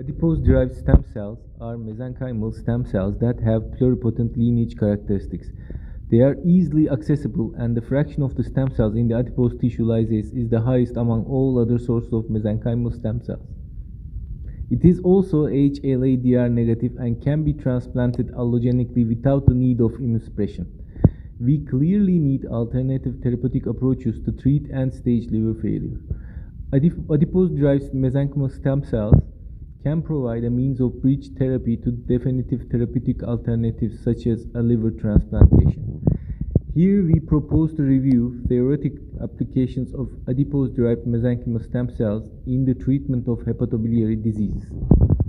Adipose-derived stem cells are mesenchymal stem cells that have pluripotent lineage characteristics. They are easily accessible, and the fraction of the stem cells in the adipose tissue lysase is the highest among all other sources of mesenchymal stem cells. It is also HLA-DR negative and can be transplanted allogenically without the need of immunosuppression. We clearly need alternative therapeutic approaches to treat end-stage liver failure. Adipose-derived mesenchymal stem cells can provide a means of bridge therapy to definitive therapeutic alternatives such as a liver transplantation. Here we propose to review theoretic applications of adipose-derived mesenchymal stem cells in the treatment of hepatobiliary diseases.